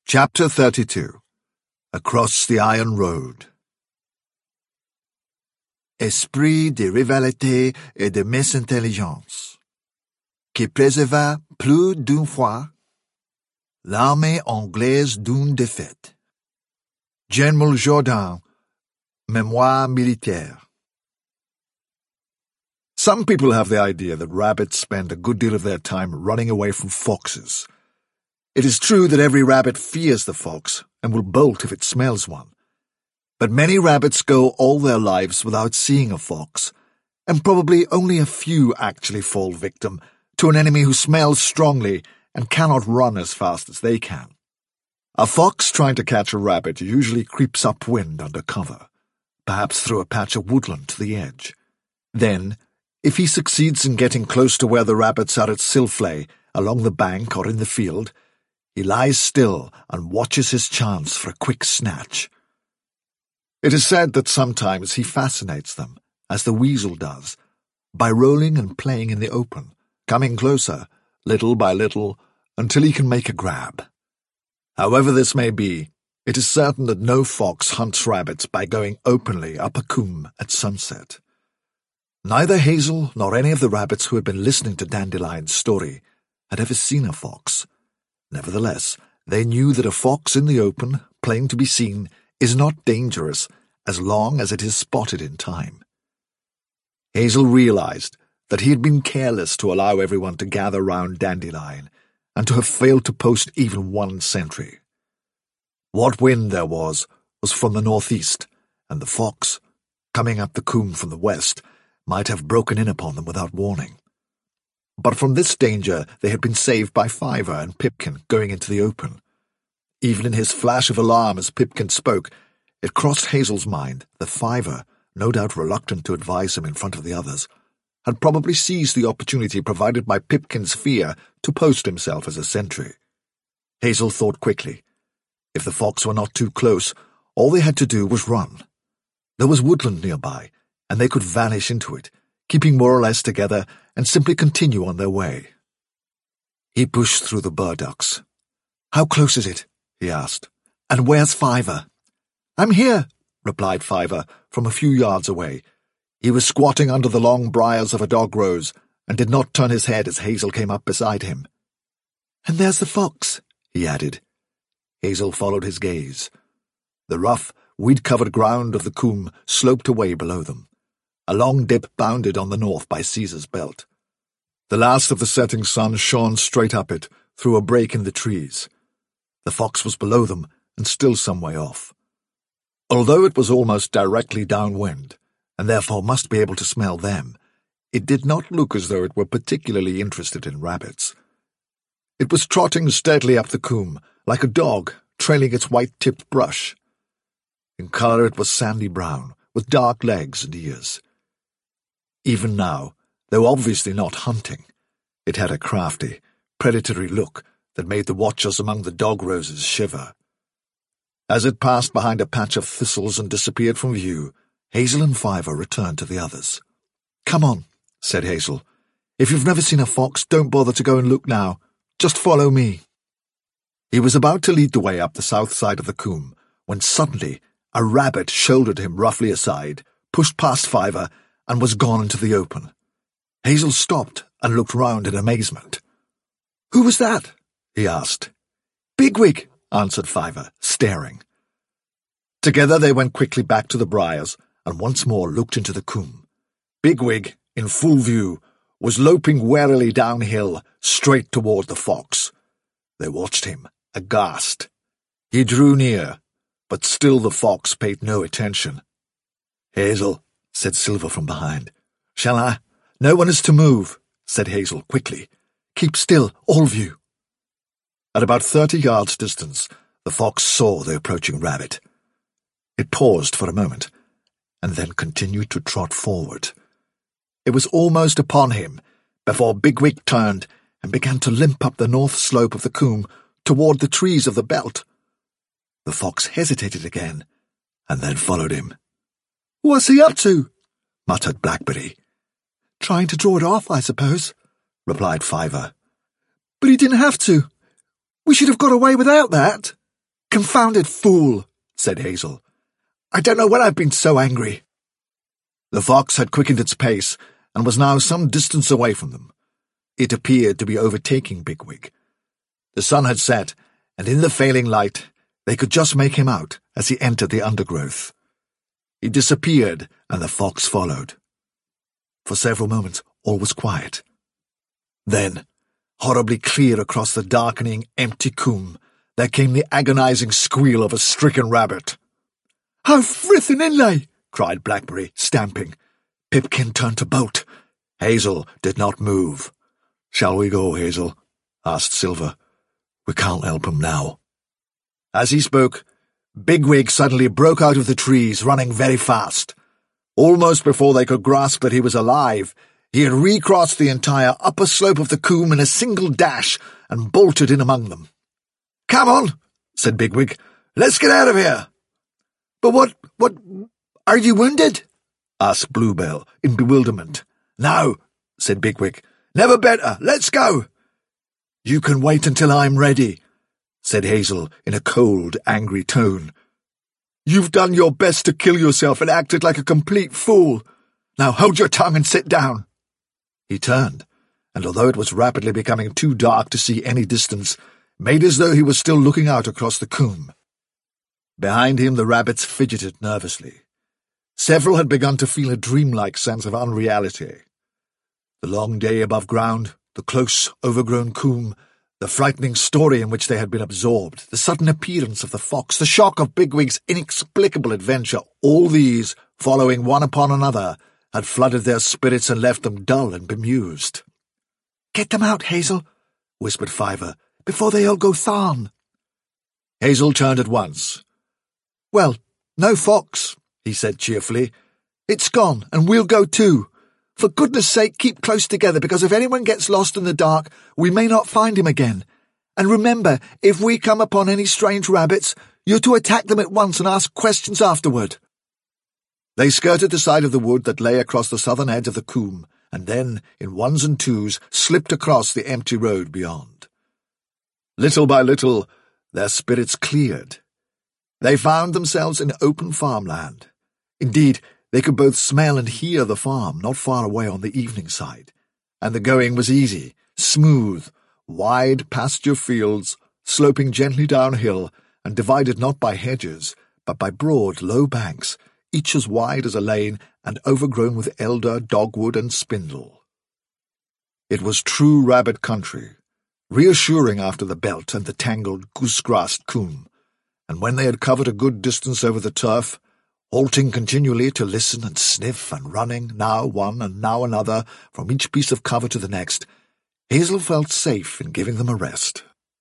Chapter 32. Across the Iron Road. Esprit de rivalité et de mésintelligence, qui préserva plus d'une fois l'armée anglaise d'une défaite. General Jourdan, Mémoire militaire. Some people have the idea that rabbits spend a good deal of their time running away from foxes. It is true that every rabbit fears the fox and will bolt if it smells one. But many rabbits go all their lives without seeing a fox, and probably only a few actually fall victim to an enemy who smells strongly and cannot run as fast as they can. A fox trying to catch a rabbit usually creeps upwind under cover, perhaps through a patch of woodland to the edge. Then, if he succeeds in getting close to where the rabbits are at sillflay, along the bank or in the field, he lies still and watches his chance for a quick snatch. It is said that sometimes he fascinates them, as the weasel does, by rolling and playing in the open, coming closer, little by little, until he can make a grab. However this may be, it is certain that no fox hunts rabbits by going openly up a coombe at sunset. Neither Hazel nor any of the rabbits who had been listening to Dandelion's story had ever seen a fox. Nevertheless, they knew that a fox in the open, plain to be seen, is not dangerous as long as it is spotted in time. Hazel realized that he had been careless to allow everyone to gather round Dandelion and to have failed to post even one sentry. What wind there was from the northeast, and the fox, coming up the coombe from the west, might have broken in upon them without warning. But from this danger they had been saved by Fiver and Pipkin going into the open. Even in his flash of alarm as Pipkin spoke, it crossed Hazel's mind that Fiver, no doubt reluctant to advise him in front of the others, had probably seized the opportunity provided by Pipkin's fear to post himself as a sentry. Hazel thought quickly. If the fox were not too close, all they had to do was run. There was woodland nearby, and they could vanish into it, keeping more or less together, and simply continue on their way. He pushed through the burdocks. "How close is it?" he asked. "And where's Fiver?" "I'm here," replied Fiver from a few yards away. He was squatting under the long briars of a dog rose, and did not turn his head as Hazel came up beside him. "And there's the fox," he added. Hazel followed his gaze. The rough, weed-covered ground of the coombe sloped away below them. A long dip bounded on the north by Caesar's Belt. The last of the setting sun shone straight up it, through a break in the trees. The fox was below them, and still some way off. Although it was almost directly downwind, and therefore must be able to smell them, it did not look as though it were particularly interested in rabbits. It was trotting steadily up the coombe, like a dog trailing its white-tipped brush. In colour it was sandy brown, with dark legs and ears. Even now, though obviously not hunting, it had a crafty, predatory look that made the watchers among the dog roses shiver. As it passed behind a patch of thistles and disappeared from view, Hazel and Fiver returned to the others. "Come on," said Hazel. "If you've never seen a fox, don't bother to go and look now. Just follow me." He was about to lead the way up the south side of the coombe, when suddenly a rabbit shouldered him roughly aside, pushed past Fiver, and was gone into the open. Hazel stopped and looked round in amazement. "Who was that?" he asked. "Bigwig," answered Fiver, staring. Together they went quickly back to the briars and once more looked into the coombe. Bigwig, in full view, was loping warily downhill, straight toward the fox. They watched him, aghast. He drew near, but still the fox paid no attention. "Hazel," said Silver from behind. "Shall I?" "No one is to move," said Hazel quickly. "Keep still, all of you." At about 30 yards distance, the fox saw the approaching rabbit. It paused for a moment, and then continued to trot forward. It was almost upon him before Bigwig turned and began to limp up the north slope of the coombe toward the trees of the belt. The fox hesitated again, and then followed him. "What's he up to?" muttered Blackberry. "Trying to draw it off, I suppose," replied Fiver. "But he didn't have to. We should have got away without that," "Confounded fool," said Hazel. "I don't know when I've been so angry." The fox had quickened its pace and was now some distance away from them. It appeared to be overtaking Bigwig. The sun had set, and in the failing light they could just make him out as he entered the undergrowth. He disappeared, and the fox followed. For several moments all was quiet. Then, horribly clear across the darkening, empty coombe, there came the agonizing squeal of a stricken rabbit. "Oh, frithin' inlay!" cried Blackberry, stamping. Pipkin turned to bolt. Hazel did not move. "Shall we go, Hazel?" asked Silver. "We can't help him now." As he spoke, Bigwig suddenly broke out of the trees, running very fast. Almost before they could grasp that he was alive, he had recrossed the entire upper slope of the coombe in a single dash and bolted in among them. "Come on," said Bigwig. "Let's get out of here." "But what, are you wounded?" asked Bluebell in bewilderment. "No," said Bigwig. "Never better. Let's go." "You can wait until I'm ready," said Hazel in a cold, angry tone. "You've done your best to kill yourself and acted like a complete fool. Now hold your tongue and sit down." He turned, and although it was rapidly becoming too dark to see any distance, made as though he was still looking out across the coombe. Behind him the rabbits fidgeted nervously. Several had begun to feel a dreamlike sense of unreality. The long day above ground, the close, overgrown coombe, the frightening story in which they had been absorbed, the sudden appearance of the fox, the shock of Bigwig's inexplicable adventure, all these, following one upon another, had flooded their spirits and left them dull and bemused. "Get them out, Hazel," whispered Fiver, "before they all go thorn." Hazel turned at once. "Well, no fox," he said cheerfully. "It's gone, and we'll go too. For goodness' sake, keep close together, because if anyone gets lost in the dark, we may not find him again. And remember, if we come upon any strange rabbits, you're to attack them at once and ask questions afterward." They skirted the side of the wood that lay across the southern edge of the coombe, and then, in ones and twos, slipped across the empty road beyond. Little by little, their spirits cleared. They found themselves in open farmland. Indeed, they could both smell and hear the farm not far away on the evening side, and the going was easy, smooth, wide pasture fields, sloping gently downhill and divided not by hedges, but by broad, low banks, each as wide as a lane and overgrown with elder, dogwood, and spindle. It was true rabbit country, reassuring after the belt and the tangled goose-grassed coombe, and when they had covered a good distance over the turf, halting continually to listen and sniff and running, now one and now another, from each piece of cover to the next, Hazel felt safe in giving them a rest.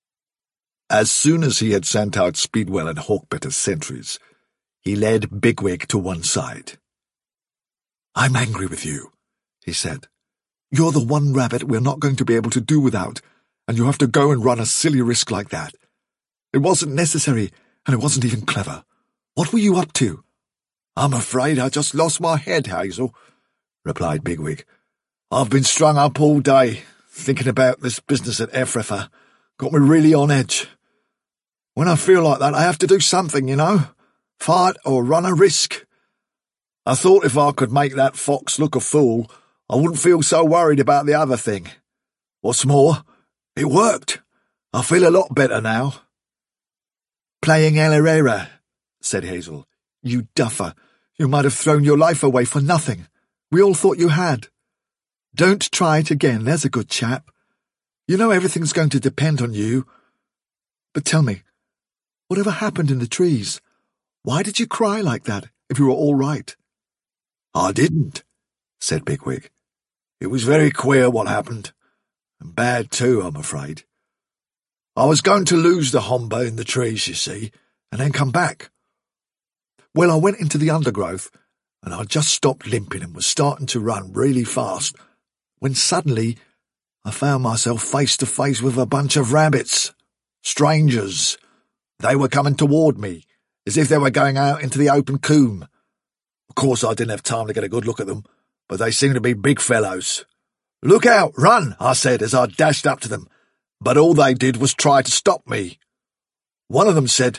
As soon as he had sent out Speedwell and Hawkbit as sentries, he led Bigwig to one side. "I'm angry with you," he said. "You're the one rabbit we're not going to be able to do without, and you have to go and run a silly risk like that. It wasn't necessary, and it wasn't even clever. What were you up to?" "I'm afraid I just lost my head, Hazel," replied Bigwig. "I've been strung up all day, thinking about this business at Efretha. Got me really on edge. When I feel like that, I have to do something, you know. Fight or run a risk. I thought if I could make that fox look a fool, I wouldn't feel so worried about the other thing. What's more, it worked. I feel a lot better now." "Playing El Herrera," said Hazel. "You duffer. You might have thrown your life away for nothing. We all thought you had. Don't try it again, there's a good chap. You know everything's going to depend on you. But tell me, whatever happened in the trees? Why did you cry like that, if you were all right?" "I didn't," said Bigwig. "It was very queer what happened, and bad too, I'm afraid. I was going to lose the Homba in the trees, you see, and then come back. Well, I went into the undergrowth, and I just stopped limping and was starting to run really fast, when suddenly I found myself face to face with a bunch of rabbits. Strangers. They were coming toward me, as if they were going out into the open coombe. Of course, I didn't have time to get a good look at them, but they seemed to be big fellows. 'Look out, run,' I said as I dashed up to them, but all they did was try to stop me. One of them said,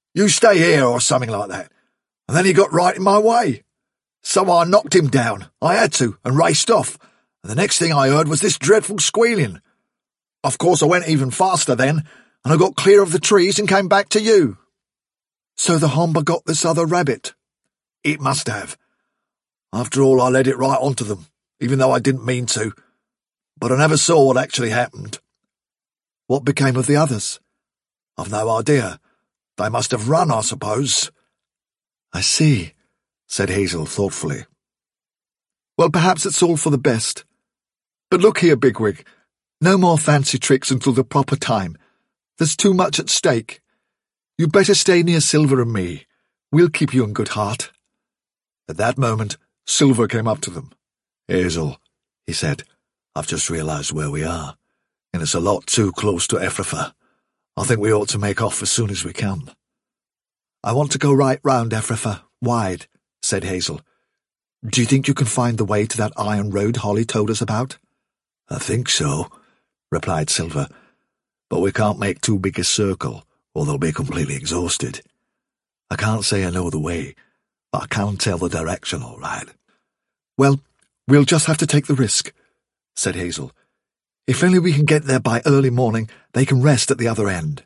"You stay here," or something like that. And then he got right in my way. So I knocked him down. I had to, and raced off. And the next thing I heard was this dreadful squealing. Of course, I went even faster then, and I got clear of the trees and came back to you. So the Homba got this other rabbit? It must have. After all, I led it right onto them, even though I didn't mean to. But I never saw what actually happened. What became of the others? I've no idea. They must have run, I suppose. I see, said Hazel thoughtfully. Well, perhaps it's all for the best. But look here, Bigwig. No more fancy tricks until the proper time. There's too much at stake. You'd better stay near Silver and me. We'll keep you in good heart. At that moment, Silver came up to them. Hazel, he said, I've just realized where we are, and it's a lot too close to Ephrafa. I think we ought to make off as soon as we can. I want to go right round Ephrafa, wide, said Hazel. Do you think you can find the way to that iron road Holly told us about? I think so, replied Silver, but we can't make too big a circle, or they'll be completely exhausted. I can't say I know the way, but I can tell the direction all right. Well, we'll just have to take the risk, said Hazel. If only we can get there by early morning, they can rest at the other end.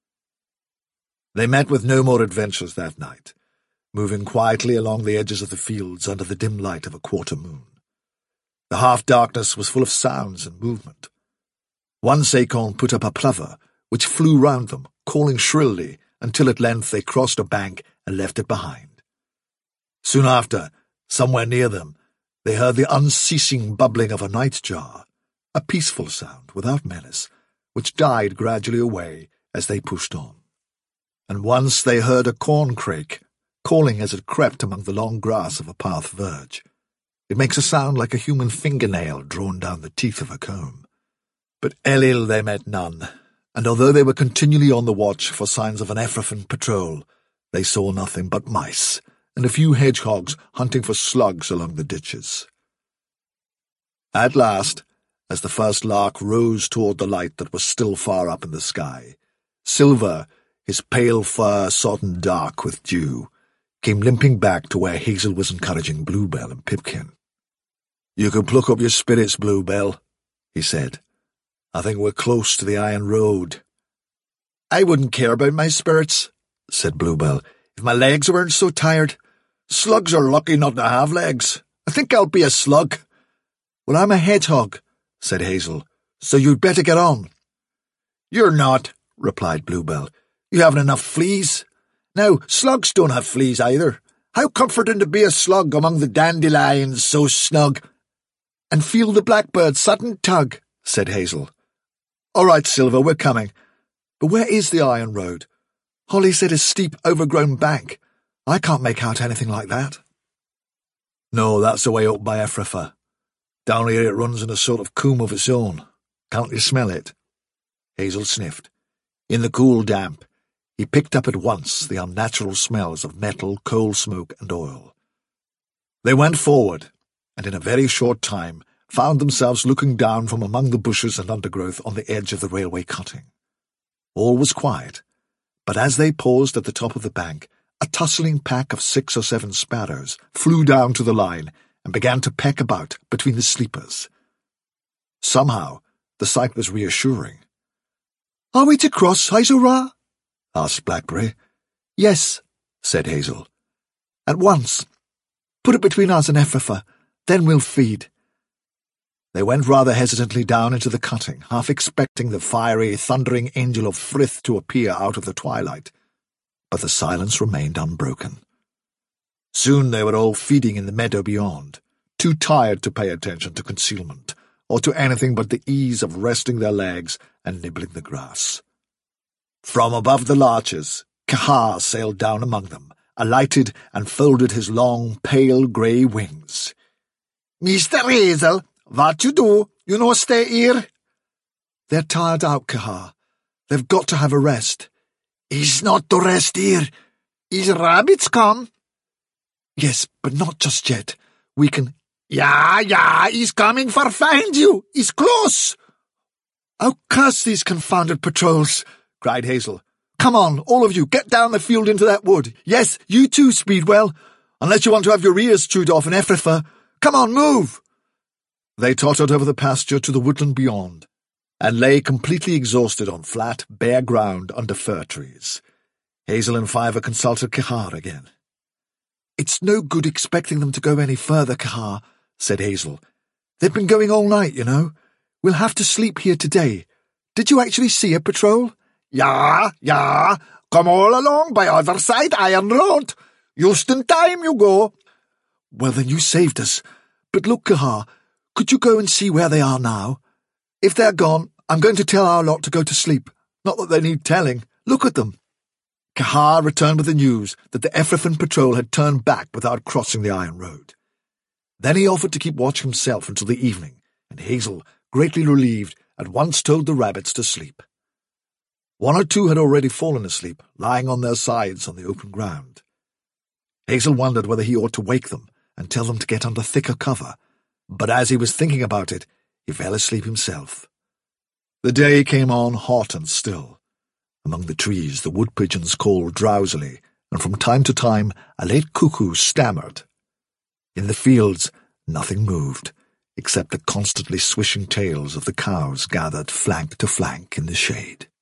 They met with no more adventures that night, moving quietly along the edges of the fields under the dim light of a quarter moon. The half-darkness was full of sounds and movement. One Sacorn put up a plover, which flew round them, calling shrilly, until at length they crossed a bank and left it behind. Soon after, somewhere near them, they heard the unceasing bubbling of a nightjar, a peaceful sound without menace, which died gradually away as they pushed on. And once they heard a corncrake, calling as it crept among the long grass of a path verge. It makes a sound like a human fingernail drawn down the teeth of a comb. But Elil they met none, and although they were continually on the watch for signs of an Ephrafa patrol, they saw nothing but mice, and a few hedgehogs hunting for slugs along the ditches. At last, as the first lark rose toward the light that was still far up in the sky, Silver, his pale fur sodden dark with dew, came limping back to where Hazel was encouraging Bluebell and Pipkin. "You can pluck up your spirits, Bluebell," he said. "I think we're close to the iron road." "I wouldn't care about my spirits," said Bluebell, "if my legs weren't so tired. Slugs are lucky not to have legs. I think I'll be a slug." "Well, I'm a hedgehog," said Hazel, "so you'd better get on." "You're not," replied Bluebell. "You haven't enough fleas. Now, slugs don't have fleas either. How comforting to be a slug among the dandelions so snug." "And feel the blackbird's sudden tug," said Hazel. "All right, Silver, we're coming. But where is the iron road? Holly said a steep, overgrown bank. I can't make out anything like that." "No, that's the way up by Ephrafa. Down here it runs in a sort of comb of its own. Can't you smell it?" Hazel sniffed. In the cool damp, he picked up at once the unnatural smells of metal, coal smoke, and oil. They went forward, and in a very short time found themselves looking down from among the bushes and undergrowth on the edge of the railway cutting. All was quiet, but as they paused at the top of the bank, a tussling pack of 6 or 7 sparrows flew down to the line and began to peck about between the sleepers. Somehow, the sight was reassuring. "Are we to cross, Hazel-Ra?" asked Blackberry. "Yes," said Hazel. "At once. Put it between us and Ephrafa, then we'll feed." They went rather hesitantly down into the cutting, half expecting the fiery, thundering angel of Frith to appear out of the twilight, but the silence remained unbroken. Soon they were all feeding in the meadow beyond, too tired to pay attention to concealment, or to anything but the ease of resting their legs and nibbling the grass. From above the larches, Kahar sailed down among them, alighted and folded his long, pale grey wings. "Mr. Hazel, what you do? You no stay here?" "They're tired out, Kahar. They've got to have a rest." "He's not to rest here. His rabbits come." "Yes, but not just yet. We can—" Yeah, he's coming for find you. He's close." "Oh, curse these confounded patrols," cried Hazel. Come on, all of you, get down the field into that wood. Yes, you too, Speedwell, unless you want to have your ears chewed off in Ephrafa. Come on, move! They tottered over the pasture to the woodland beyond, and lay completely exhausted on flat, bare ground under fir trees. Hazel and Fiver consulted Cahar again. "It's no good expecting them to go any further, Cahar," said Hazel. "They've been going all night, you know. We'll have to sleep here today. Did you actually see a patrol?" Yeah. Come all along by other side Iron Road. Just in time you go." "Well, then you saved us. But look, Cahar, could you go and see where they are now? If they're gone, I'm going to tell our lot to go to sleep. Not that they need telling. Look at them." Cahar returned with the news that the Ephraim patrol had turned back without crossing the Iron Road. Then he offered to keep watch himself until the evening, and Hazel, greatly relieved, at once told the rabbits to sleep. One or two had already fallen asleep, lying on their sides on the open ground. Hazel wondered whether he ought to wake them and tell them to get under thicker cover, but as he was thinking about it, he fell asleep himself. The day came on hot and still. Among the trees the wood-pigeons called drowsily, and from time to time a late cuckoo stammered. In the fields nothing moved, except the constantly swishing tails of the cows gathered flank to flank in the shade.